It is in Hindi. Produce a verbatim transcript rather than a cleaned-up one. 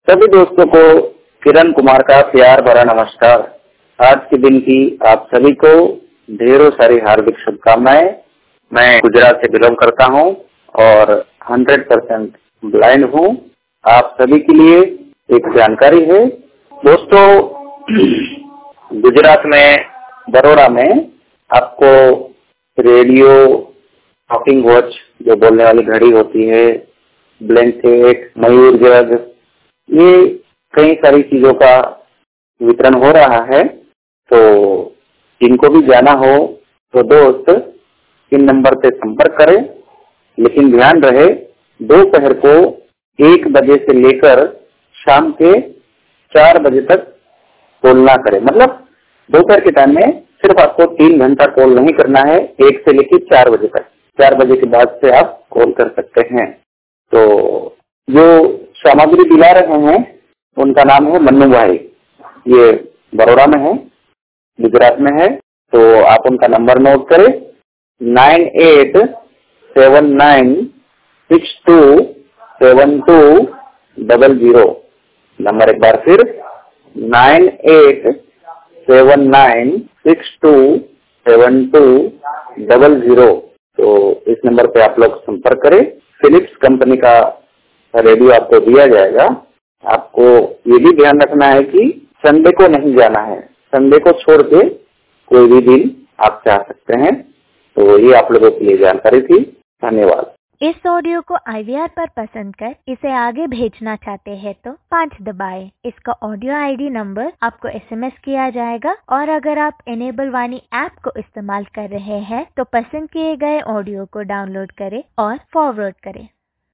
सभी दोस्तों को किरण कुमार का प्यार भरा नमस्कार। आज के दिन की आप सभी को ढेरों सारी हार्दिक शुभकामनाएं। मैं गुजरात से बिलोंग करता हूं और हंड्रेड परसेंट ब्लाइंड हूं। आप सभी के लिए एक जानकारी है दोस्तों, गुजरात में बड़ौदा में आपको रेडियो, टॉकिंग वॉच जो बोलने वाली घड़ी होती है, ब्लैंकेट, मयूर जग, ये कई सारी चीजों का वितरण हो रहा है। तो जिनको भी जाना हो तो दोस्त इन नंबर पे संपर्क करें, लेकिन ध्यान रहे दोपहर को एक बजे से लेकर शाम के चार बजे तक कॉल ना करें। मतलब दोपहर के टाइम में सिर्फ आपको तीन घंटा कॉल नहीं करना है, एक से लेकर चार बजे तक। चार बजे के बाद से आप कॉल कर सकते हैं। तो जो सामग्री दिला रहे हैं उनका नाम है मन्नू भाई, ये बड़ौदा में है, गुजरात में है। तो आप उनका नंबर नोट करें, nine eight seven nine six two seven two double zero. Number एक बार फिर, nine eight seven nine six two seven two double zero. तो इस नंबर पे आप लोग संपर्क करें। फिलिप्स कंपनी का रेडियो आपको दिया जाएगा। आपको ये भी ध्यान रखना है कि संडे को नहीं जाना है, संडे को छोड़ के कोई भी दिन आप जा सकते हैं। तो ये आप लोगों के लिए जानकारी थी। धन्यवाद। इस ऑडियो को आई वी आर पर पसंद कर इसे आगे भेजना चाहते हैं तो पाँच दबाएं। इसका ऑडियो आई डी नंबर आपको एस एम एस किया जाएगा और अगर आप इनेबल वाणी ऐप को इस्तेमाल कर रहे हैं तो पसंद किए गए ऑडियो को डाउनलोड करें और फॉरवर्ड करें।